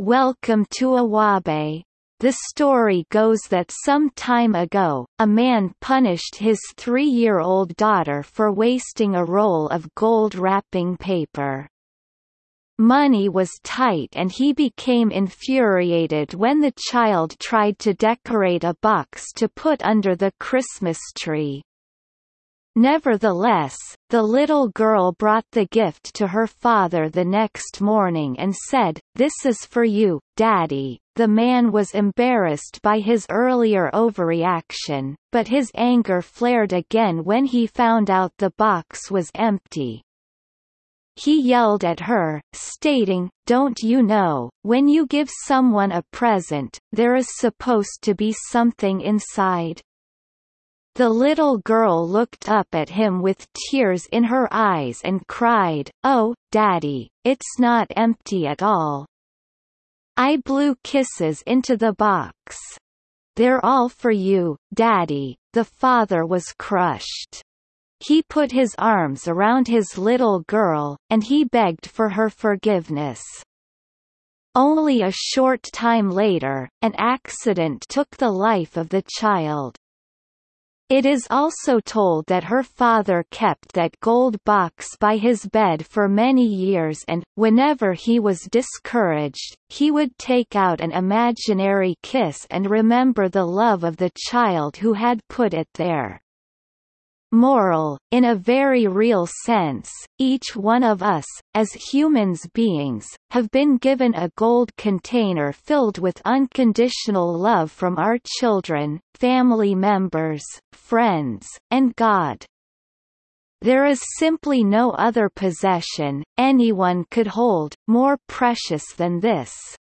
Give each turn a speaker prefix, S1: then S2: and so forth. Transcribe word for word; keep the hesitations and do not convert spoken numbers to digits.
S1: Welcome to Awabe. The story goes that some time ago, a man punished his three-year-old daughter for wasting a roll of gold wrapping paper. Money was tight and he became infuriated when the child tried to decorate a box to put under the Christmas tree. Nevertheless, the little girl brought the gift to her father the next morning and said, "This is for you, Daddy." The man was embarrassed by his earlier overreaction, but his anger flared again when he found out the box was empty. He yelled at her, stating, "Don't you know, when you give someone a present, there is supposed to be something inside?" The little girl looked up at him with tears in her eyes and cried, "Oh, Daddy, it's not empty at all. I blew kisses into the box. They're all for you, Daddy." The father was crushed. He put his arms around his little girl, and he begged for her forgiveness. Only a short time later, an accident took the life of the child. It is also told that her father kept that gold box by his bed for many years and, whenever he was discouraged, he would take out an imaginary kiss and remember the love of the child who had put it there. Moral: in a very real sense, each one of us, as humans beings, have been given a gold container filled with unconditional love from our children, family members, friends, and God. There is simply no other possession anyone could hold more precious than this.